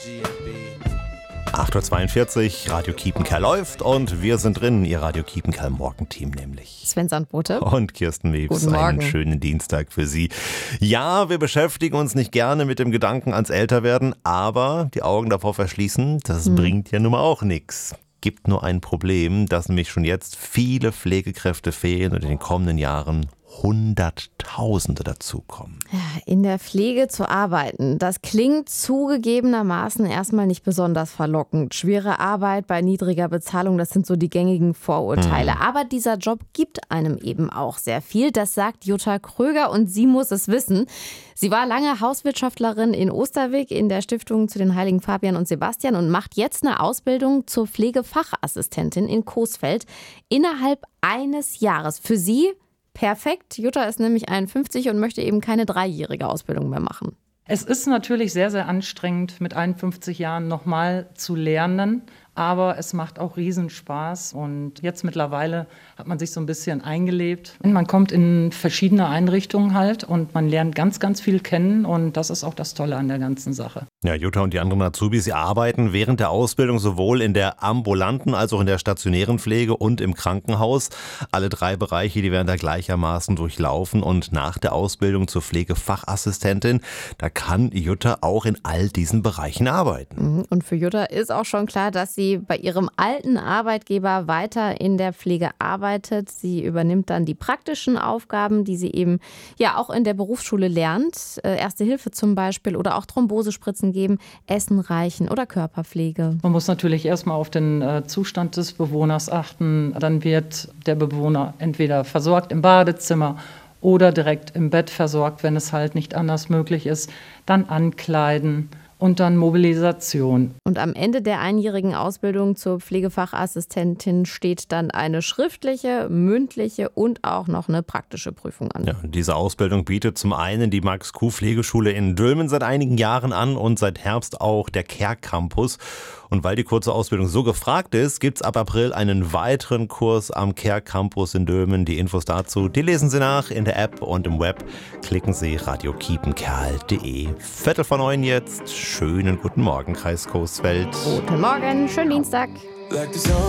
8.42 Uhr, Radio Kiepenkerl läuft und wir sind drin, Ihr Radio Kiepenkerl Morgenteam nämlich. Sven Sandbote. Und Kirsten Mewes, Guten Morgen. einen schönen Dienstag für Sie. Ja, wir beschäftigen uns nicht gerne mit dem Gedanken ans Älterwerden, aber die Augen davor verschließen, das bringt ja nun mal auch nichts. Gibt nur ein Problem, dass nämlich schon jetzt viele Pflegekräfte fehlen und in den kommenden Jahren Hunderttausende dazukommen. In der Pflege zu arbeiten, das klingt zugegebenermaßen erstmal nicht besonders verlockend. Schwere Arbeit bei niedriger Bezahlung, das sind so die gängigen Vorurteile. Aber dieser Job gibt einem eben auch sehr viel. Das sagt Jutta Kröger und sie muss es wissen. Sie war lange Hauswirtschaftlerin in Osterwig in der Stiftung zu den Heiligen Fabian und Sebastian und macht jetzt eine Ausbildung zur Pflegefachassistentin in Coesfeld innerhalb eines Jahres. Für sie perfekt. Jutta ist nämlich 51 und möchte eben keine 3-jährige Ausbildung mehr machen. Es ist natürlich sehr, sehr anstrengend, mit 51 Jahren nochmal zu lernen. Aber es macht auch Riesenspaß und jetzt mittlerweile hat man sich so ein bisschen eingelebt. Man kommt in verschiedene Einrichtungen halt und man lernt ganz, ganz viel kennen und das ist auch das Tolle an der ganzen Sache. Ja, Jutta und die anderen Azubis, sie arbeiten während der Ausbildung sowohl in der ambulanten als auch in der stationären Pflege und im Krankenhaus. Alle 3 Bereiche, die werden da gleichermaßen durchlaufen und nach der Ausbildung zur Pflegefachassistentin, da kann Jutta auch in all diesen Bereichen arbeiten. Und für Jutta ist auch schon klar, dass sie bei ihrem alten Arbeitgeber weiter in der Pflege arbeitet. Sie übernimmt dann die praktischen Aufgaben, die sie eben ja auch in der Berufsschule lernt. Erste Hilfe zum Beispiel oder auch Thrombosespritzen geben, Essen reichen oder Körperpflege. Man muss natürlich erstmal auf den Zustand des Bewohners achten. Dann wird der Bewohner entweder versorgt im Badezimmer oder direkt im Bett versorgt, wenn es halt nicht anders möglich ist. Dann ankleiden. Und dann Mobilisation. Und am Ende der einjährigen Ausbildung zur Pflegefachassistentin steht dann eine schriftliche, mündliche und auch noch eine praktische Prüfung an. Ja, diese Ausbildung bietet zum einen die Max-Q-Pflegeschule in Dülmen seit einigen Jahren an und seit Herbst auch der Care-Campus. Und weil die kurze Ausbildung so gefragt ist, gibt es ab April einen weiteren Kurs am Care-Campus in Dülmen. Die Infos dazu, die lesen Sie nach in der App und im Web. Klicken Sie radiokiepenkerl.de. 8:45 jetzt. Schönen guten Morgen, Kreis Coesfeld. Guten Morgen, schönen Dienstag.